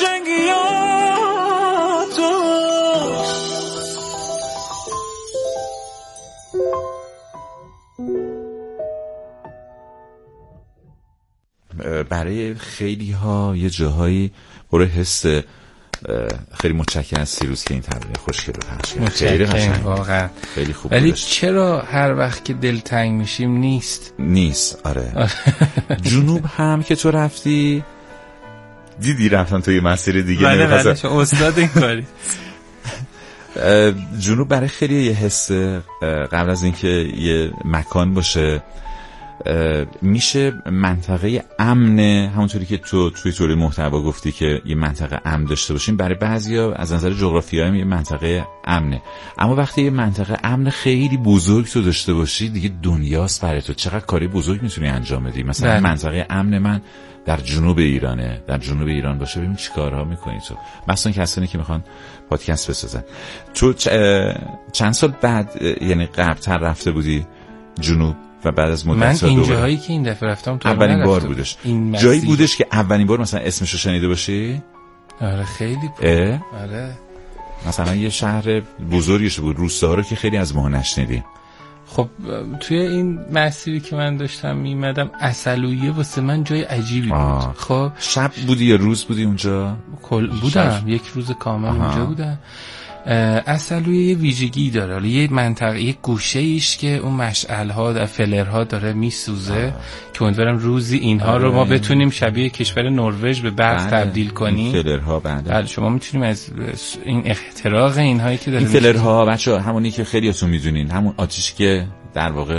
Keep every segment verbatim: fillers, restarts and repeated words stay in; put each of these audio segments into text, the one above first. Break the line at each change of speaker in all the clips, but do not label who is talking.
جنگیاتو.
برای خیلی ها یه جاهایی برای حس خیلی متشکرم از سیروس که این ترانه خوشگل رو پخش کرد. خیلی قشنگ واقعا خیلی خوب.
ولی چرا هر وقت که دلتنگ میشیم نیست
نیست آره, آره. جنوب هم که تو رفتی دیدی رفتن تو یه مسیر دیگه.
بله بله چون استاد این کاری.
جنوب برای خیلی یه حس قبل از اینکه یه مکان باشه میشه منطقه امن، همونطوری که تو توی توی محتوا گفتی که یه منطقه امن داشته باشیم. برای بعضیا از نظر جغرافیایی یه منطقه امنه، اما وقتی یه منطقه امن خیلی بزرگ تو داشته باشی دیگه دنیاست برای تو. چقدر کاری بزرگ میتونی انجام بدی. مثلا بله. منطقه امن من در جنوب ایرانه، در جنوب ایران باشه ببین چی کارها میکنی تو، مثلا کسانی که میخوان پادکست بسازن. تو چند سال بعد یعنی قبل‌تر رفته بودی جنوب و بعد از مدت
من این جاهایی که این دفعه رفتم تو
اولین بار بودش. جایی بودش که اولین بار مثلا اسمش رو شنیده باشی؟
آره خیلی بود. آره
مثلا یه شهر بزرگش بود، روستاها رو که خیلی از ما نشنیدیم.
خب توی این مسیری که من داشتم میمدم عسلویه واسه من جای عجیبی بود. خب
شب بودی یا روز بودی اونجا؟
کل بودم شب. یک روز کامل آها. اونجا بودم. عسلویه یه ویژگی داره، حالا یه منطقه یه گوشه ایش که اون مشعل‌ها و فلرها داره میسوزه که امیدوارم روزی اینها آه. رو ما بتونیم شبیه کشور نروژ به برق بله. تبدیل کنیم.
فلرها بله.
بله شما میتونیم از این اختراق اینهایی که داره
این فلرها بچه‌ها همونی که خیلیاتون میدونین، همون آتیش که در واقع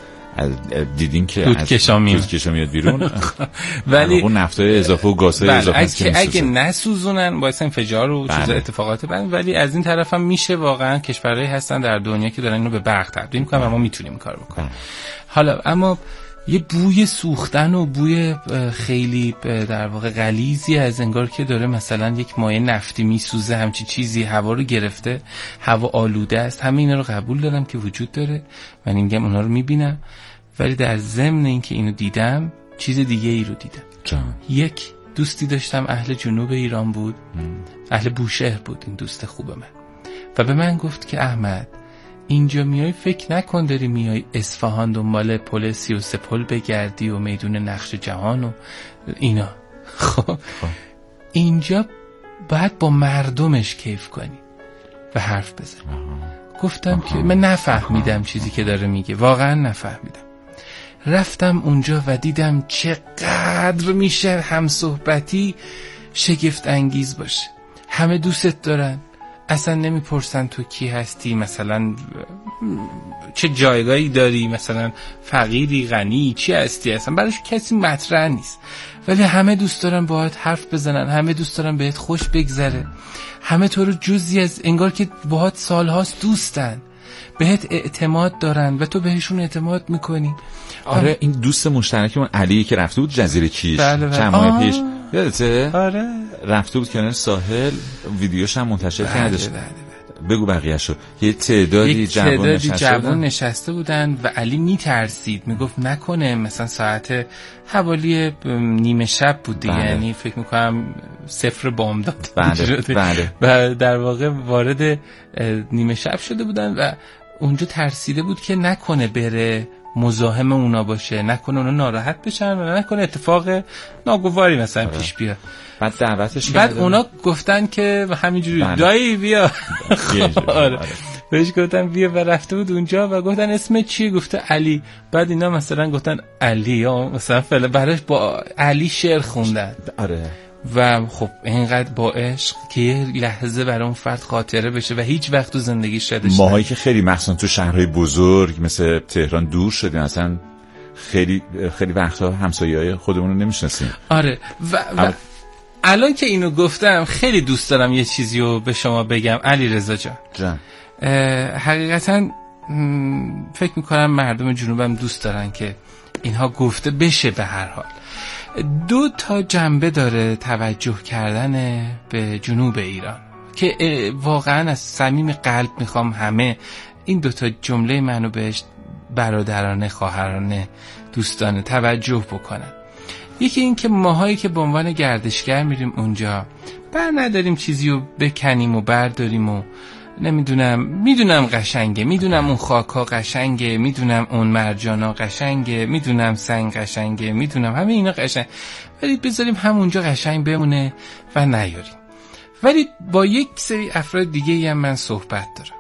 دیدین که
دود کشا میاد
دود کشا میاد بیرون ولی اون نفتای اضافه و گازهای اضافه است که
اگه نسوزونن باعث انفجار و چیز اتفاقات بعد. ولی از این طرف هم میشه واقعا کشورهایی هستن در دنیا که دارن اینو به برق تبدیل میکنن و ما میتونیم این کارو بکنیم. حالا اما یه بوی سوختن و بوی خیلی در واقع غلیظی از انگار که داره مثلا یک مایع نفتی میسوزه، همچی چیزی هوا رو گرفته، هوا آلوده است. همه اینا رو قبول دارم که وجود داره، من میگم اونا رو میبینم، ولی در ضمن اینکه اینو دیدم چیز دیگه ای رو دیدم.
جان.
یک دوستی داشتم اهل جنوب ایران بود، اهل بوشهر بود این دوست خوب من، و به من گفت که احمد اینجا میای فکر نکن داری میای اصفهان دنبال پل سی و سه پل بگردی و میدون نقش جهان و اینا. خب اینجا باید با مردمش کیف کنی و حرف بزنی. گفتم آها. که من نفهمیدم آها. چیزی که داره میگه، واقعا نفهمیدم. رفتم اونجا و دیدم چقدر میشه همصحبتی شگفت انگیز باشه. همه دوستت دارن، اصلا نمیپرسن تو کی هستی، مثلا چه جایگاهی داری، مثلا فقیری غنی چی هستی، اصلا براش کسی مطرح نیست. ولی همه دوست دارن باهات حرف بزنن، همه دوست دارن بهت خوش بگذره، همه تو رو جزئی از انگار که باهات سالهاست دوستن، بهت اعتماد دارن و تو بهشون اعتماد میکنی.
آره هم... این دوست مشترکمون علی که رفته بود جزیره کیش
بله بله.
چند ماه پیش یادته؟
آره
رفته بود کنار ساحل، ویدیوش هم منتشر
بله
کردش.
بله بله.
بگو بقیه‌شو. یه تعدادی جوان نشسته,
جوان نشسته بودن و علی میترسید، میگفت نکنه مثلا ساعت حوالی نیمه شب بود دیگه،
بله.
یعنی فکر میکنم صفر بامداد
بله بله.
و در واقع وارد نیمه شب شده بودن و اونجا ترسیده بود که نکنه بره مزاحم اونا باشه، نکنه اونا ناراحت بشن و نکنه اتفاق ناگواری مثلا آره. پیش بیاد.
بعد دعوتش
بعد اونا گفتن که همینجوری بله. دایی بیا آره. بهش گفتن بیا و رفته بود اونجا و گفتن اسم چیه؟ گفته علی. بعد اینا مثلا گفتن علی یا مثلا فعلا براش با علی شعر خوندن.
آره.
و خب اینقدر با عشق که یه لحظه برای اون فرد خاطره بشه و هیچ وقت تو زندگی شدش.
ماهایی که خیلی مخصوصا تو شهرهای بزرگ مثل تهران دور شدیم، اصلا خیلی خیلی وقتا همسایه‌های خودمون رو نمیشناسیم.
آره و, و الان که اینو گفتم خیلی دوست دارم یه چیزی رو به شما بگم علی رضا جان.
جان.
حقیقتا فکر میکنم مردم جنوبم دوست دارن که اینها گفته بشه. به هر حال دو تا جنبه داره توجه کردن به جنوب ایران که واقعا از صمیم قلب میخوام همه این دو تا جمله منو بهش برادرانه، خواهرانه، دوستانه توجه بکنن. یکی این که ماهایی که به عنوان گردشگر میریم اونجا بر نداریم چیزی رو بکنیم و برداریم و نمیدونم، میدونم قشنگه، میدونم اون خاکا قشنگه، میدونم اون مرجانا قشنگه، میدونم سنگ قشنگه، میدونم همه اینا قشنگ، ولی بذاریم همونجا قشنگ بمونه و نیاریم. ولی با یک سری افراد دیگه هم من صحبت دارم،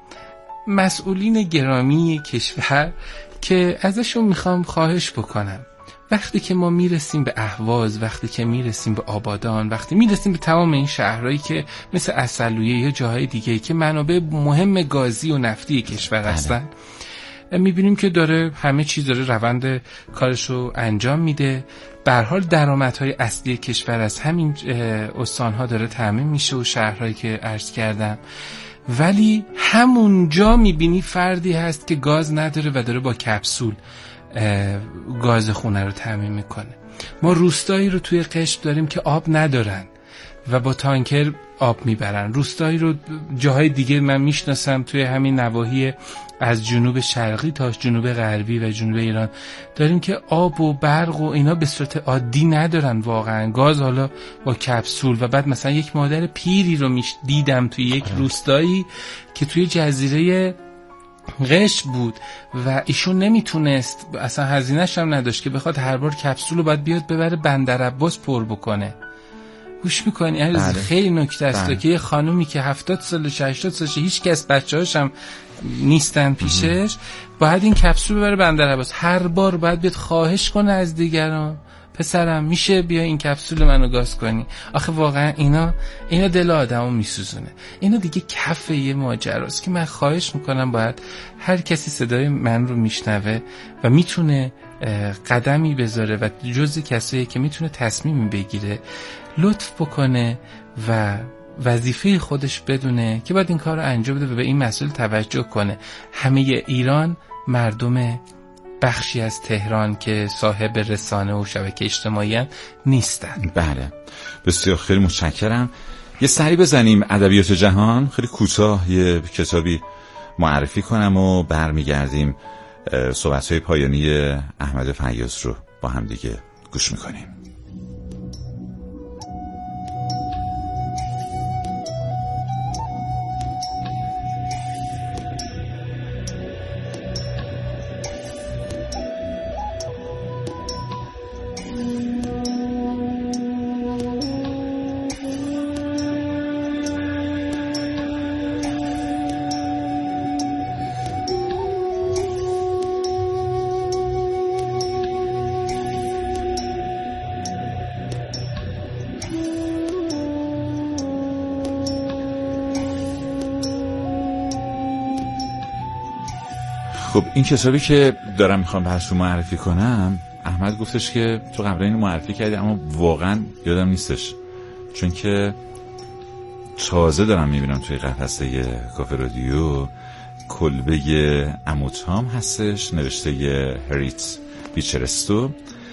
مسئولین گرامی کشور، که ازشون میخوام خواهش بکنم وقتی که ما میرسیم به اهواز، وقتی که میرسیم به آبادان، وقتی میرسیم به تمام این شهرهایی که مثل عسلویه یا جاهای دیگه که منابع مهم گازی و نفتی کشور هستن، میبینیم که داره همه چیز داره روند کارشو انجام میده. به هر حال درآمدهای اصلی کشور از همین استانها داره تامین میشه و شهرهایی که عرض کردم، ولی همونجا میبینی فردی هست که گاز نداره و داره با کپسول گاز خونه رو تامین میکنه. ما روستایی رو توی قشم داریم که آب ندارن و با تانکر آب میبرن. روستایی رو جاهای دیگه من میشناسم توی همین نواحی از جنوب شرقی تا جنوب غربی و جنوب ایران داریم که آب و برق و اینا به صورت عادی ندارن، واقعا گاز حالا با کپسول. و بعد مثلا یک مادر پیری رو میش دیدم توی یک روستایی که توی جزیره قشم بود و ایشون نمیتونست، اصلا هزینه‌ش هم نداشت که بخواد هر بار کپسول رو باید بیاد ببره بندر عباس پر بکنه. گوش میکنی؟ بله. خیلی نکته است بله. که یه خانومی که هفتاد سالش هشتاد سالشه هیچ کس بچه‌هاش هم نیستن پیشش، باید این کپسول ببره بندر عباس، هر بار باید بیاد خواهش کنه از دیگران پسرم میشه بیا این کپسول منو گاز کنی. آخه واقعا اینا اینا دل آدمو میسوزونه. اینا دیگه کف یه ماجراست که من خواهش میکنم باید هر کسی صدای من رو میشنوه و میتونه قدمی بذاره و جزء کسایی که میتونه تصمیمی بگیره لطف بکنه و وظیفه خودش بدونه که باید این کار رو انجام بده و به این مسئله توجه کنه. همه ایران مردم بخشی از تهران که صاحب رسانه و شبکه اجتماعی نیستن.
بله بسیار خیلی متشکرم. یه سری بزنیم ادبیات جهان، خیلی کوتاه یه کتابی معرفی کنم و برمیگردیم صحبت‌های پایانی احمد فیاض رو با هم دیگه گوش میکنیم. خب این کتابی که دارم میخوام براتون معرفی کنم، احمد گفتش که تو قبلا اینو معرفی کردی اما واقعا یادم نیستش، چون که تازه دارم میبینم توی قفسه کافه رادیو. کلبه عمو تام هستش، نوشته هریت بیچرستو.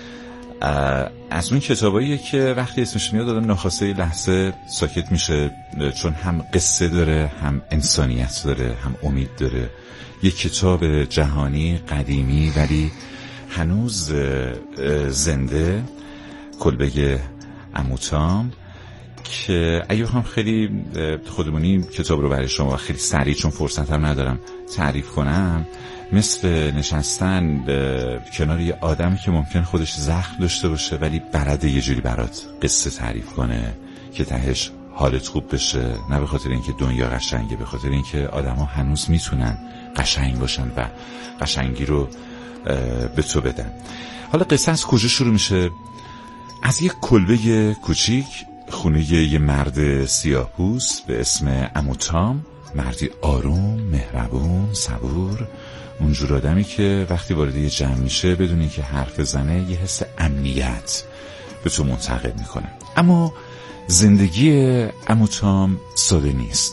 از اون کتاباییه که وقتی اسمش میاد آدم ناخواسته لحظه ساکت میشه، چون هم قصه داره، هم انسانیت داره، هم امید داره. یک کتاب جهانی قدیمی ولی هنوز زنده، کلبه عمو تام، که اگه بخوام خیلی خودمونی کتاب رو برای شما خیلی سریع، چون فرصت هم ندارم تعریف کنم، مثل نشستن کنار یه آدمی که ممکن خودش زخم داشته باشه ولی بلده یه جوری برات قصه تعریف کنه که تهش حالت خوب بشه، نه به خاطر اینکه دنیا قشنگه، به خاطر اینکه آدما هنوز میتونن قشنگ باشن و قشنگی رو به تو بدن. حالا قصه از کجا شروع میشه؟ از یک کلبه کوچیک، خونه یه مرد سیاه‌پوست به اسم عمو تام، مردی آروم، مهربون، صبور، اونجور آدمی که وقتی وارد یه جمع میشه بدون اینکه حرف بزنه یه حس امنیت به تو منتقل میکنه. اما زندگی عمو تام ساده نیست.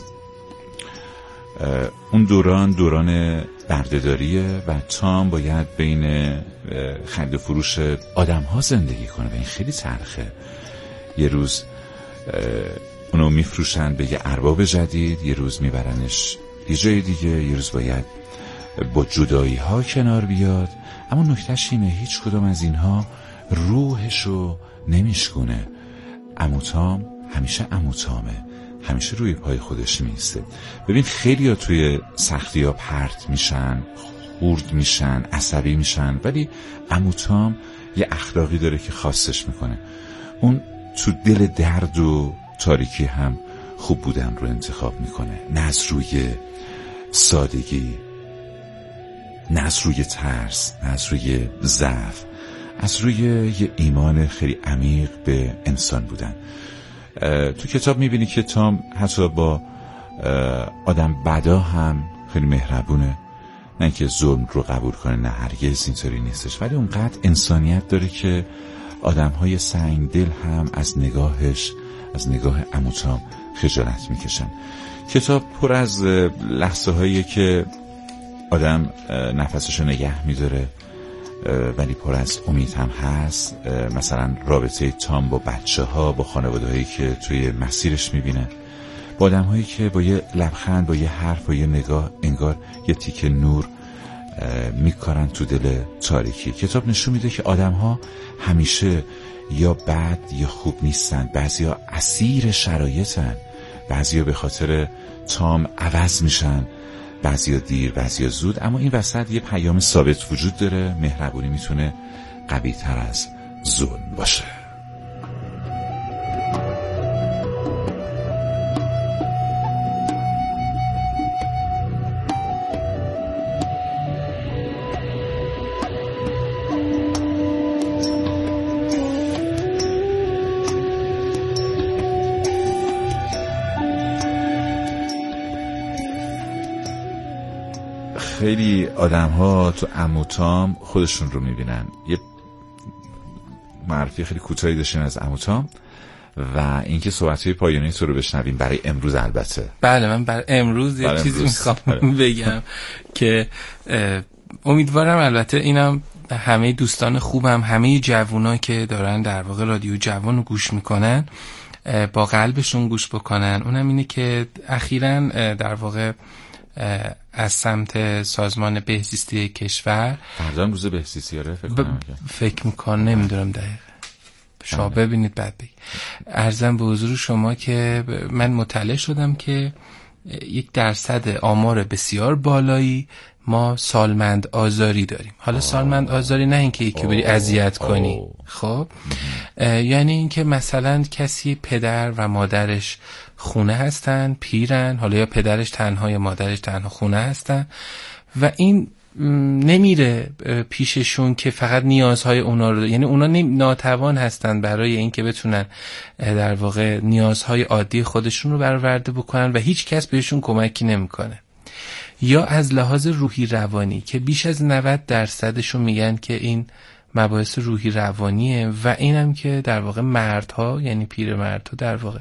اون دوران دوران بردهداریه و تام باید بین خرید و فروش آدم ها زندگی کنه و این خیلی تلخه. یه روز اونو میفروشن به یه ارباب جدید، یه روز میبرنش یه جای دیگه، یه روز باید با جدایی ها کنار بیاد. اما نکتهش اینه هیچ کدوم از اینها روحشو نمیشکونه. عمو تام همیشه عمو تامه، همیشه روی پای خودش میسته. ببین خیلی ها توی سختی ها پرت میشن، خورد میشن، عصبی میشن، ولی عمو تام یه اخلاقی داره که خاصش میکنه. اون تو دل درد و تاریکی هم خوب بودن رو انتخاب میکنه، نه از روی سادگی، نه از روی ترس، نه از روی ضعف، از روی یه ایمان خیلی عمیق به انسان بودن. تو کتاب میبینی که تام حتی با آدم بدا هم خیلی مهربونه، نه اینکه ظلم رو قبول کنه، نه هرگز اینطوری نیستش، ولی اونقدر انسانیت داره که آدمهای سنگدل هم از نگاهش، از نگاه عمو تام خجالت میکشن. کتاب پر از لحظه هایی که آدم نفسشو نگه میداره ولی پر از امید هم هست. مثلا رابطه تام با بچه ها، با خانواده هایی که توی مسیرش میبینه، با آدم هایی که با یه لبخند، با یه حرف، با یه نگاه انگار یه تیکه نور میکارن تو دل تاریکی. کتاب نشون میده که آدم ها همیشه یا بد یا خوب نیستن، بعضیا اسیر شرایطن، بعضیا به خاطر تام عوض میشن، بعضیا دیر بعضیا زود، اما این وسط یه پیام ثابت وجود داره: مهربونی میتونه قوی تر از ظلم باشه. خیلی آدم ها تو عمو تام خودشون رو میبینن. یه معرفی خیلی کوتاهی داشتین از عمو تام و اینکه صحبت‌های پایانی تو رو بشنویم برای امروز. البته
بله، من برای امروز یه چیزی میخوام بگم که امیدوارم البته اینم همه دوستان خوبم، همه جوونا که دارن در واقع رادیو جوان رو گوش میکنن با قلبشون گوش بکنن. اونم اینه که اخیراً در واقع از سمت سازمان بهزیستی کشور،
فردا روز بهزیستی آره فکر کنم
ب... فکر میکنم نمیدونم دقیقا، شما ببینید بعد بگید. عرضم به حضور شما که من مطلع شدم که یک درصد آمار بسیار بالایی ما سالمند آزاری داریم. حالا سالمند آزاری نه اینکه یکی بری اذیت کنی، خب یعنی اینکه مثلا کسی پدر و مادرش خونه هستن، پیرن، حالا یا پدرش تنها یا مادرش تنها خونه هستن و این نمیره پیششون که فقط نیازهای اونا رو، یعنی اونا ناتوان هستن برای اینکه بتونن در واقع نیازهای عادی خودشون رو برآورده بکنن و هیچ کس بهشون کمکی نمیکنه. یا از لحاظ روحی روانی که بیش از نود درصدشون میگن که این مباحث روحی روانیه و اینم که در واقع مردها، یعنی پیر مردها در واقع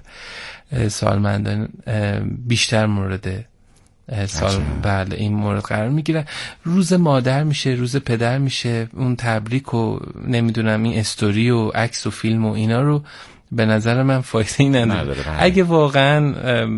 سالمندان بیشتر مورد سال بله این مورد قرار میگیره. روز مادر میشه، روز پدر میشه، اون تبریک و نمیدونم این استوری و عکس و فیلم و اینا رو به نظر من فایده ای نداره. اگه واقعا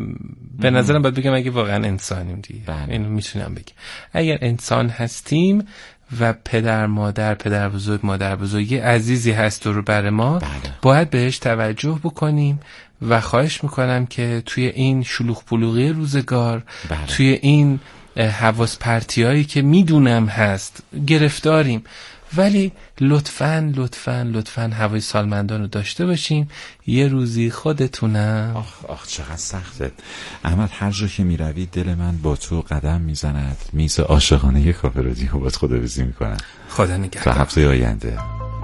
به نظرم باید بگم اگه واقعا انسانیم دیگه، اینو میتونم بگم اگر انسان هستیم و پدر مادر پدر بزرگ مادر بزرگ عزیزی هست رو بر ما، بله. باید بهش توجه بکنیم و خواهش میکنم که توی این شلوغ پلوغی روزگار، بله. توی این حواس پرتیایی که میدونم هست گرفتاریم، ولی لطفاً لطفاً لطفاً هوای سالمندان رو داشته باشیم. یه روزی خودتونم.
آخ آخ چقدر سخته احمد، هر جا که میروی دل من با تو قدم میزند، میز عاشقانه یک کافه رادیو باید خداحافظی میکنم. خدا
نگهدار.
تا هفته آینده.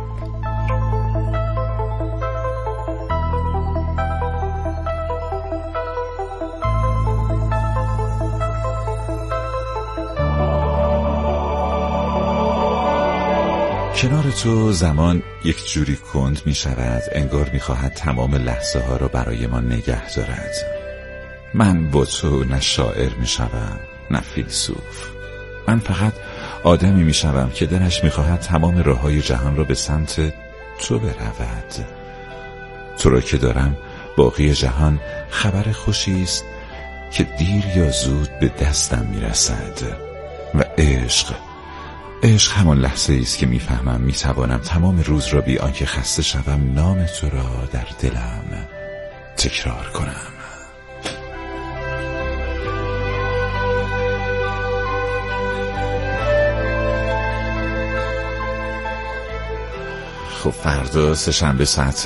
کنار تو زمان یک جوری کند می شود انگار می خواهد تمام لحظه ها را برای ما نگه دارد. من با تو نه شاعر می شوم نه فیلسوف، من فقط آدمی می شوم که دلش می خواهد تمام راه های جهان را به سمت تو برود. تو را که دارم باقی جهان خبر خوشی است که دیر یا زود به دستم می رسد. و عشق عشق همان لحظه است که میفهمم میتوانم تمام روز را بی آنکه خسته شوم نام تو را در دلم تکرار کنم. خب فردا سه شنبه ساعت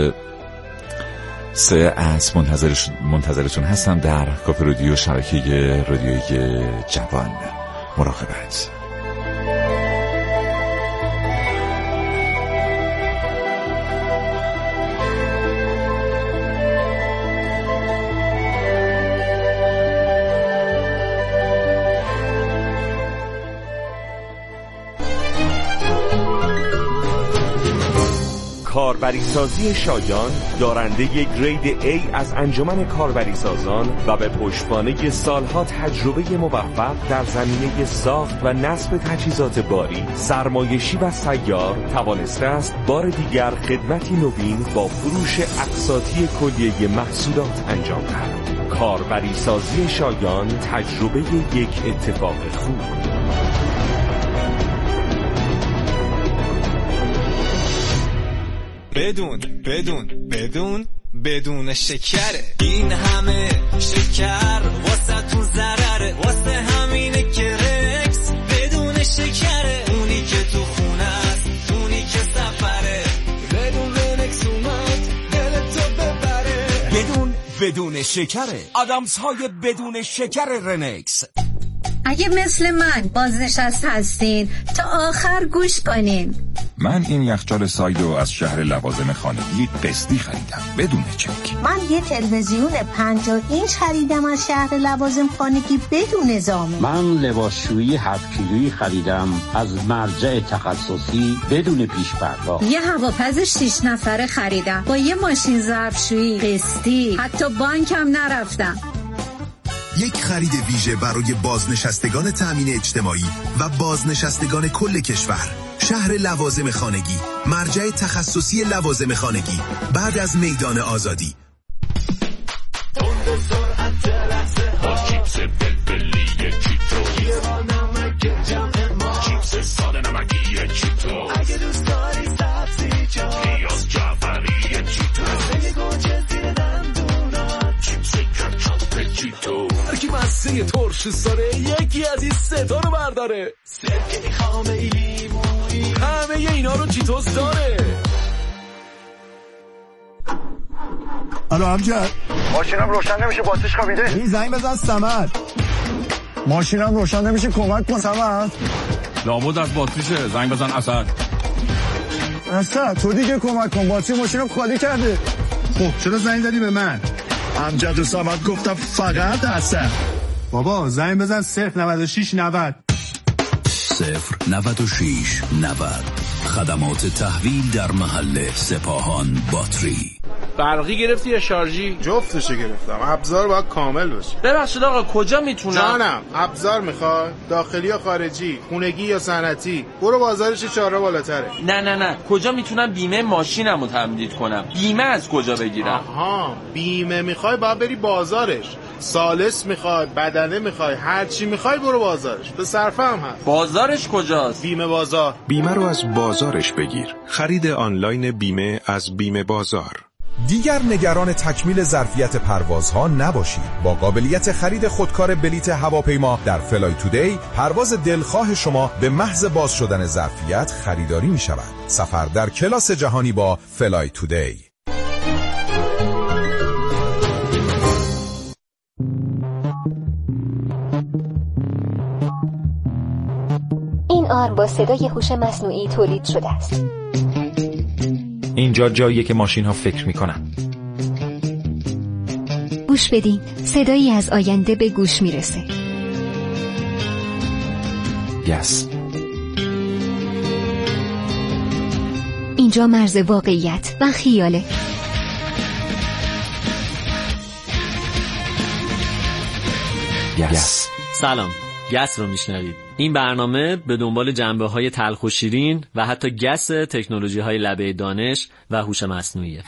سه از منتظرتون هستم در کافه رادیو، شبکه رادیوی جوان. مراقبت.
کاربریسازی شایان دارنده گرید A از انجمن کاربریسازان و به پشتوانه سالها تجربه موفق در زمینه ساخت و نصب تجهیزات باری، سرمایشی و سیار توانسته است بار دیگر خدمتی نوین با فروش اقساطی کلیه محصولات انجام دهد. کاربریسازی شایان، تجربه یک اتفاق خوب.
بدون بدون بدون بدون شکره، این همه شکر واسه تو ضرره، واسه همینه که رکس بدون شکره، اونی که تو خونه است، اونی که سفره، بدون رنکس اومد دلتو ببره. بدون بدون شکره، آدامس های بدون شکر رنکس.
اگه مثل من بازنشسته هستین تا آخر گوش کنین.
من این یخچال سایدو از شهر لوازم خانگی قسطی خریدم بدون چک.
من یه تلویزیون پنجاه اینچ خریدم از شهر لوازم خانگی بدون نظامه.
من لباسشویی هفت کیلویی خریدم از مرجع تخصصی بدون پیش پرداخت.
یه هواپز شش نفره خریدم با یه ماشین ظرفشویی قسطی، حتی بانکم نرفتم.
یک خرید ویژه برای بازنشستگان تأمین اجتماعی و بازنشستگان کل کشور. شهر لوازم خانگی، مرجع تخصصی لوازم خانگی، بعد از میدان آزادی.
مسیح ترش ساره یکی از این ستا رو برداره، سرکه خامه ای لیمویی، همه ی اینا رو چیتوس داره.
الو امجد،
ماشینم روشن نمیشه، باتریش خوابیده.
این زنگ بزن سمر. ماشینم روشن نمیشه، کمک کن سمر.
لابد از باتریشه، زنگ بزن اسد.
اسد تو دیگه کمک کن، باتری ماشینم خالی کرده. خب چرا زنگ زدی به من؟ امجد و سمر گفتم فقط اسد. بابا زنگ بزن صفر نود و شش نود
صفر نود و شش نود. خدمات تحویل در محل سپاهان باتری.
برقی گرفتی یا شارژی؟
جفتشو گرفتم. ابزار باید کامل باشه.
ببخشید آقا کجا میتونم؟
جانم ابزار میخوای؟ داخلی یا خارجی؟ خونگی یا صنعتی؟ برو بازارش چهارراه بالاتره.
نه نه نه کجا میتونم بیمه ماشینمو تمدید کنم؟ بیمه از کجا بگیرم؟
آها بیمه میخوای باید بری بازارش. سالس میخوای، بدنه میخوای، هر چی میخوای برو بازارش. به صرفه هم هست.
بازارش کجاست؟
بیمه بازار.
بیمه رو از بازارش بگیر. خرید آنلاین بیمه از بیمه بازار.
دیگر نگران تکمیل ظرفیت پروازها نباشید. با قابلیت خرید خودکار بلیت هواپیما در فلای تودی، پرواز دلخواه شما به محض باز شدن ظرفیت خریداری می شود. سفر در کلاس جهانی با فلای تودی.
این آرم با صدای هوش مصنوعی تولید شده است.
اینجا جاییه که ماشین ها فکر میکنن.
گوش بدین، صدایی از آینده به گوش میرسه.
یس.
اینجا مرز واقعیت و خیاله.
یس.
سلام، گس رو میشنوید. این برنامه به دنبال جنبه‌های تلخ و شیرین و حتی گس تکنولوژی‌های لبه دانش و هوش مصنوعیه.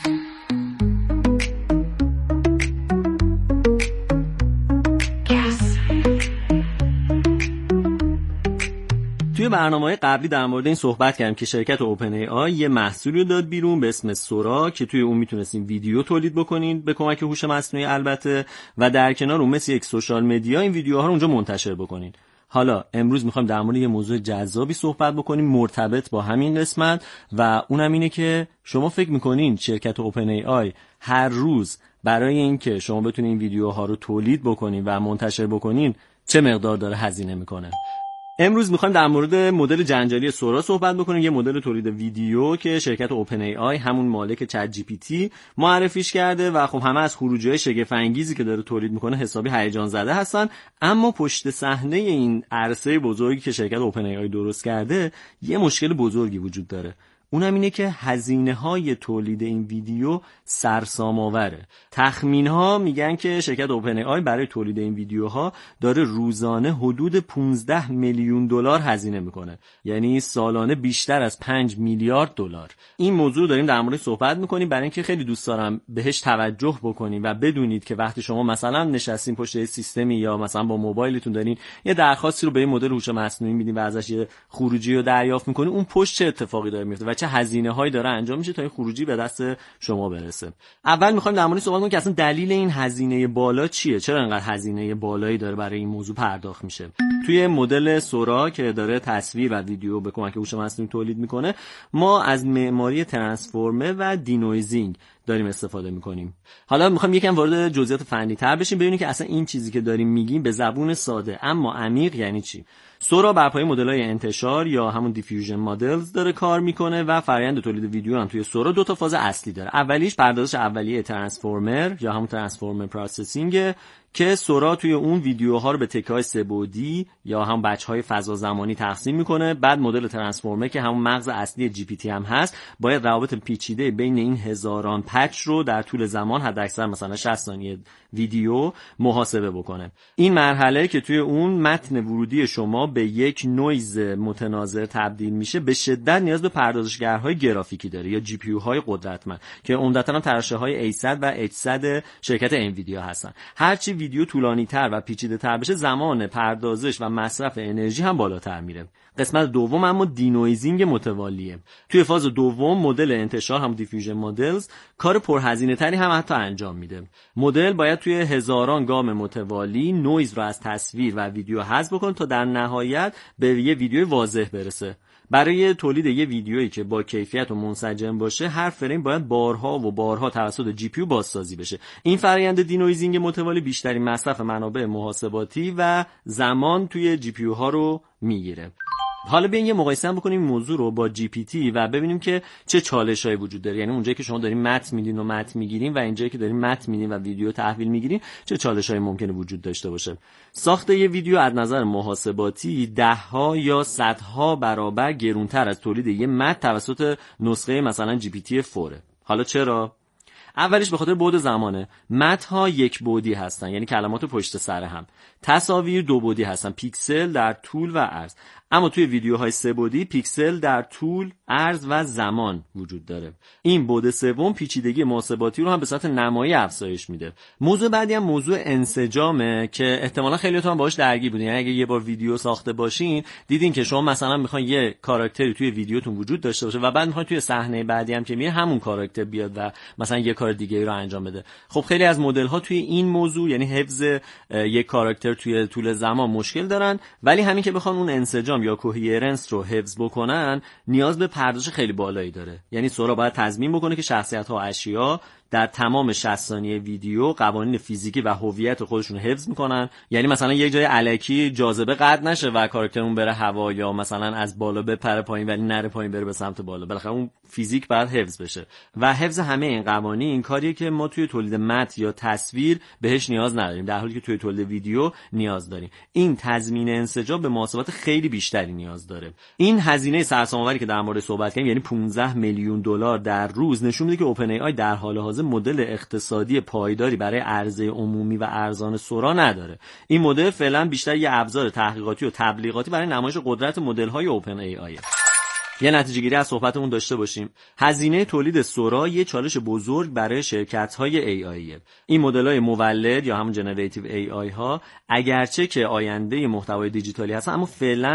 توی برنامه‌های قبلی در مورد این صحبت کردیم که شرکت اوپن ای آی یه محصولی داد بیرون به اسم سورا که توی اون میتونستین ویدیو تولید بکنین به کمک هوش مصنوعی البته، و در کنار اون مثل یک سوشال مدیا این ویدیوها رو اونجا منتشر بکنین. حالا امروز میخوایم در مورد یه موضوع جذابی صحبت بکنیم مرتبط با همین قسمت، و اونم اینه که شما فکر میکنین شرکت اوپن ای آی هر روز برای اینکه شما بتونین این ویدیوها رو تولید بکنین و منتشر بکنین چه مقدار داره هزینه میکنه؟ امروز میخوایم در مورد مدل جنجالی سورا صحبت بکنیم، یه مدل تولید ویدیو که شرکت اوپن ای آی همون مالک چت جی پی تی معرفیش کرده و خب همه از خروجی‌های شگفت انگیزی که داره تولید میکنه حسابی هیجان زده هستن. اما پشت صحنه این عرصه بزرگی که شرکت اوپن ای آی درست کرده یه مشکل بزرگی وجود داره. اونم اینه که هزینه‌های تولید این ویدیو سرسام‌آوره. تخمین‌ها میگن که شرکت اوپن ای آی برای تولید این ویدیوها داره روزانه حدود پانزده میلیون دلار هزینه میکنه، یعنی سالانه بیشتر از پنج میلیارد دلار. این موضوع داریم در مورد صحبت میکنیم برای اینکه خیلی دوست دارم بهش توجه بکنید و بدونید که وقتی شما مثلا نشستین پشت سیستمی یا مثلا با موبایلتون دارین یه درخواستی رو به این مدل هوش مصنوعی میدین و ازش یه خروجی رو دریافت میکنین، اون پشت چه اتفاقی داره میفته و چه هزینه‌هایی داره انجام میشه تا این خروجی به دست شما برسه. اول می‌خوایم در مورد صحبت کنیم که اصلا دلیل این هزینه بالا چیه؟ چرا انقدر هزینه بالایی داره برای این موضوع پرداخت میشه؟ توی مدل سورا که داره تصویر و ویدیو به کمک هوش مصنوعی تولید میکنه، ما از معماری ترانسفورمر و دینویزینگ داریم استفاده میکنیم. حالا میخوام یکم وارد جزئیات فنی تر بشیم ببینیم که اصلا این چیزی که داریم میگیم به زبون ساده اما عمیق یعنی چی. سورا بر پایه مدل‌های انتشار یا همون دیفیوژن مدلز داره کار میکنه و فرآیند تولید ویدیو هم توی سورا دو تا فاز اصلی داره. اولیش پردازش اولیه ترانسفورمر یا همون ترانسفورمر پروسسینگ که سورا توی اون ویدیوها رو به تکه‌های سه‌بعدی یا هم بچه‌های فضا زمانی تقسیم میکنه. بعد مدل ترانسفورمر که همون مغز اصلی جی پی تی هم هست باید روابط پیچیده بین این هزاران پچ رو در طول زمان حداکثر مثلا شصت ثانیه ویدیو محاسبه بکنه. این مرحله که توی اون متن ورودی شما به یک نویز متناظر تبدیل میشه به شدت نیاز به پردازشگرهای گرافیکی داره یا جی پی یو های قدرتمند که عمدتاً تراشه‌های ای صد و اچ صد شرکت انویدیا هستن. هرچی ویدیو طولانی تر و پیچیده تر بشه زمان پردازش و مصرف انرژی هم بالاتر میره. قسمت دوم اما دینویزینگ متوالیه. توی فاز دوم مدل انتشار هم دیفیوژن مدلز کار پرهزینه تری هم حتی انجام میده. مدل باید توی هزاران گام متوالی نویز رو از تصویر و ویدیو حذف بکنه تا در نهایت به یه ویدیو واضح برسه. برای تولید یه ویدیویی که با کیفیت و منسجم باشه هر فریم باید بارها و بارها توسط جی پی یو بازسازی بشه. این فرآیند دینویزینگ متوالی بیشترین مصرف منابع محاسباتی و زمان توی جی پی یو ها رو میگیره. حالا بیاین یه مقایسه هم بکنیم این موضوع رو با جی پی تی و ببینیم که چه چالشایی وجود داره. یعنی اونجایی که شما دارین متن میدین و متن میگیرین و اینجایی که دارین متن میدین و ویدیو تحویل میگیرین چه چالشایی ممکنه وجود داشته باشه. ساخت یه ویدیو از نظر محاسباتی ده ها یا صدها برابر گرانتر از تولید یه متن توسط نسخه مثلا جی پی تی فوره. حالا چرا؟ اولیش به خاطر بعد زمانه. متن‌ها یک بعدی هستن، یعنی کلمات پشت سر هم. تصاویر دو بعدی هستن، پیکسل در طول و عرض. اما توی ویدیوهای سه بعدی پیکسل در طول، عرض و زمان وجود داره. این بعد سوم پیچیدگی محاسباتی رو هم به صورت نمایی افزایش میده. موضوع بعدی هم موضوع انسجامه که احتمالاً خیلیاتون باهاش درگیر بودین. یعنی اگه یه بار ویدیو ساخته باشین دیدین که شما مثلا میخواین یه کاراکتری توی ویدیوتون وجود داشته باشه و بعد میخواین توی صحنه بعدی هم که میره همون کاراکتر بیاد و مثلا یه کار دیگه رو انجام بده. خب خیلی از مدل ها توی این موضوع یعنی حفظ یک کاراکتر توی طول زمان مشکل دارن، ولی همین که بخوان اون انسجام یا کوهرنس رو حفظ بکنن نیاز به پردازش خیلی بالایی داره. یعنی سورا باید تضمین بکنه که شخصیت ها و اشیا در تمام شصت ثانیه ویدیو قوانین فیزیکی و هویت خودشون حفظ میکنن. یعنی مثلا یک جای الکی جاذبه قطع نشه و کاراکترمون بره هوا یا مثلا از بالا بپره پایین ولی نره پایین بره به سمت بالا. بالاخره اون فیزیک باید حفظ بشه و حفظ همه این قوانین این کاریه که ما توی تولید متن یا تصویر بهش نیاز نداریم، در حالی که توی تولید ویدیو نیاز داریم. این تضمین انسجام به محاسبات خیلی بیشتری نیاز داره. این هزینه سرسام‌آوری که در مورد صحبت کردیم یعنی پانزده میلیون دلار در روز نشون میده که اوپن ای آی در حال حاضر مدل اقتصادی پایداری برای عرضه عمومی و ارزان سورا نداره. این مدل فعلا بیشتر یه ابزار تحقیقاتی و تبلیغاتی برای نمایش قدرت مدل‌های اوپن ای آی. یه نتیجه گیری از صحبتمون داشته باشیم. هزینه تولید سورا یه چالش بزرگ برای شرکت‌های ای آیه. این مدل‌های مولد یا همون جنراتیو ای آی ها اگرچه که آینده محتوای دیجیتالی هستن اما فعلا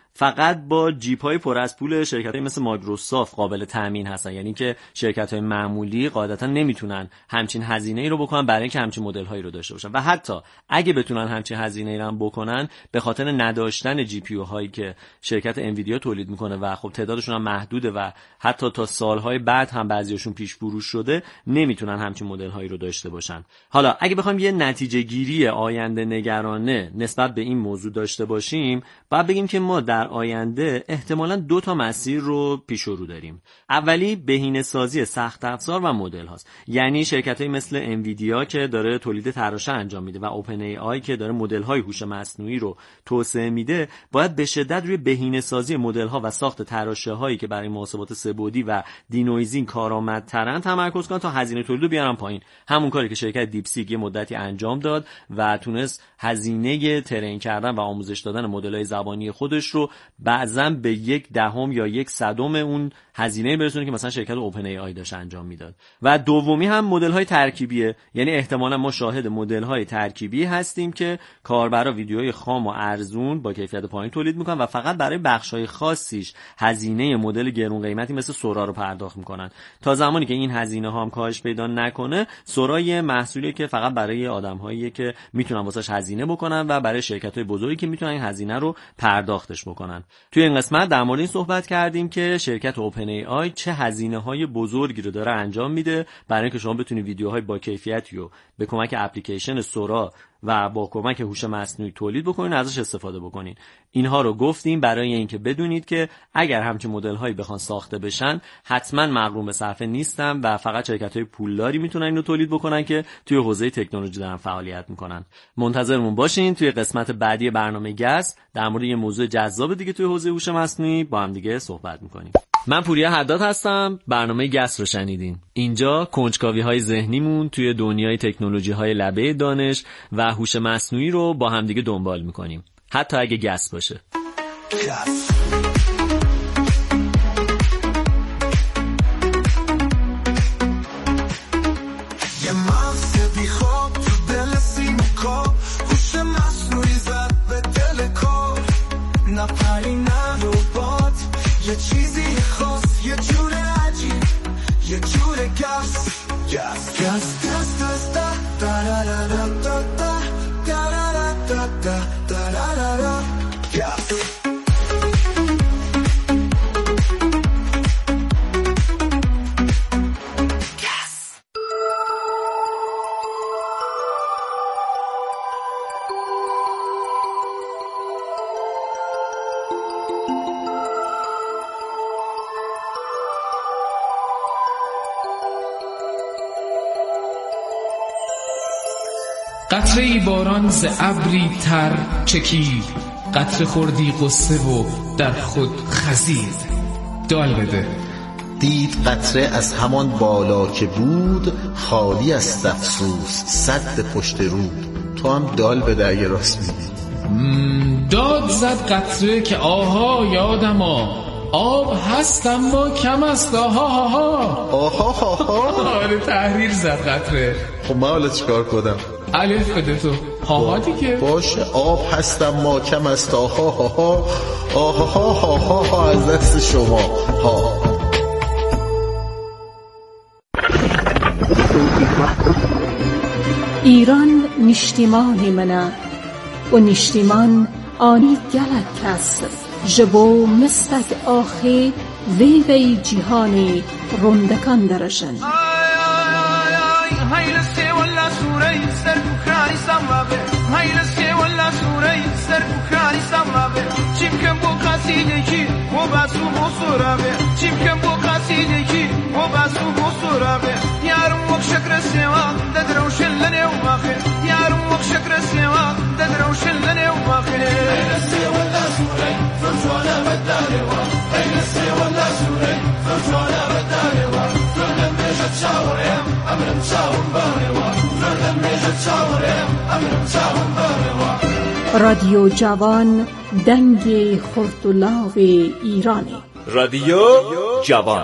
فقط با جیپ‌های پر از پول شرکت‌های مثل مایکروسافت قابل تامین هستن، یعنی که شرکت‌های معمولی قاعدتاً نمیتونن همچین هزینه‌ای رو بکنن برای اینکه همچین مدل‌هایی رو داشته باشن و حتی اگه بتونن همچین هزینه‌ای رو بکنن به خاطر نداشتن جی پی یو هایی که شرکت انویدیا تولید میکنه و خب تعدادشون هم محدوده و حتی تا سال‌های بعد هم بعضیاشون پیش فروش شده نمیتونن همچین مدل‌هایی رو داشته باشن. حالا اگه بخوایم یه نتیجه گیری آینده نگرانه نسبت به این موضوع داشته باشیم، باید بگیم که ما در آینده احتمالاً دو تا مسیر رو پیش رو داریم. اولی بهینه‌سازی سخت افزار و مدل هاست، یعنی شرکت‌های مثل انویدیا که داره تولید تراشه انجام میده و اوپن ای آی که داره مدل‌های هوش مصنوعی رو توسعه میده، باید به شدت روی بهینه‌سازی مدل‌ها و ساخت تراشه‌هایی که برای محاسبات سه‌بعدی و دینویزینگ کارآمدترن تمرکز کنن تا هزینه تولید رو بیارن پایین. همون کاری که شرکت دیپسیک یه مدتی انجام داد و تونست هزینه ترین کردن و آموزش دادن مدل‌های زبانی خودش رو بعضاً به یک دهم یا یک صدم اون هزینه برسونه که مثلا شرکت اوپن ای آی داشت انجام میداد. و دومی هم مدل‌های ترکیبیه، یعنی احتمالاً ما شاهد مدل‌های ترکیبی هستیم که کاربرا ویدیوهای خام و ارزون با کیفیت پایین تولید میکنن و فقط برای بخش‌های خاصیش هزینه مدل گرون قیمتی مثل سورا رو پرداخت میکنن. تا زمانی که این هزینه ها هم کاهش پیدا نکنه، سورا یه محصولی که فقط برای آدم‌هایی که میتونن واسش هزینه بکنن و برای شرکت‌های بزرگی که میتونن این هزینه رو پرداختش بکنن. توی این قسمت در مورد این صحبت کردیم که شرکت اوپن ای آی چه هزینه‌های بزرگی رو داره انجام میده برای اینکه شما بتونید ویدیوهای با کیفیتی رو به کمک اپلیکیشن سورا و با کمک هوش مصنوعی تولید بکنین، ازش استفاده بکنین. اینها رو گفتیم برای اینکه بدونید که اگر همچین مدل‌هایی بخوان ساخته بشن حتما مغروم به صرفه نیستن و فقط شرکت‌های پولداری میتونن اینو تولید بکنن که توی حوزه تکنولوژی دارن فعالیت میکنن. منتظرمون باشین توی قسمت بعدی برنامه گس در مورد یه موضوع جذاب دیگه توی حوزه هوش مصنوعی با هم دیگه صحبت میکنیم. من پوریا حداد هستم، برنامه گس رو شنیدین. اینجا کنجکاوی‌های ذهنیمون توی دنیای تکنولوژی‌های لبه دانش و هوش مصنوعی رو با همدیگه دنبال میکنیم، حتی اگه گس باشه. گس.
یه چیزی خاص، یه جور عجیب، یه جور گس گس گس گس گس دا دا دا دا دا دا دا دا دا دا دا گس.
قطره باران ز ابری تر چکید، قطره خوردی قصه و در خود خزید. دال بده.
دید قطره از همان بالا که بود، خالی از افسوس صد پشت رود. تو هم دال بده اگه راست میگی.
داد زد قطره که آها یادما، آب هست اما کم است آها ها ها
آها ها ها.
آره تحریر زد قطره.
خب من حالا چیکار کنم؟
الف بده تو. ها ها دیگه.
باشه آب هست اما کم است آها ها ها آها ها ها ها ها از دست شما ها.
ایران نشتیمان منه و نشتیمان آنی گلک کس جبو مستک آخی وی وی جهانی رندکان درشن.
هایرسه ولا سوری سر بخاری سمابه، هایرسه ولا سوری سر بخاری سمابه. چیم کم بو قصیده کی و باسو بوسورابه، چیم کم بو قصیده کی و باسو بوسورابه. یارم وق شکر سوا ددروش لنه و باخر، یارم وق شکر سوا ددروش لنه و باخر. هایرسه ولا سوری فرجوانا بداره وا، هایرسه ولا سوری فرجوانا بداره وا. فرلم بيجت شاورم امرم شاورم باروا، فرلم بيجت شاورم امرم شاورم باروا.
رادیو جوان دنگ خردولاو ایرانی.
رادیو جوان.